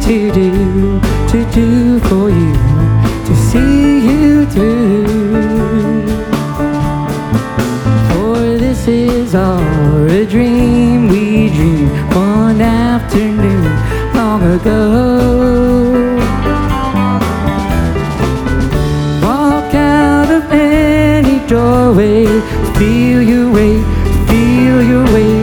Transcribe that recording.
to do for you, to see you through. For this is all a dream we dreamed one afternoon long ago. Walk out of any doorway, feel your way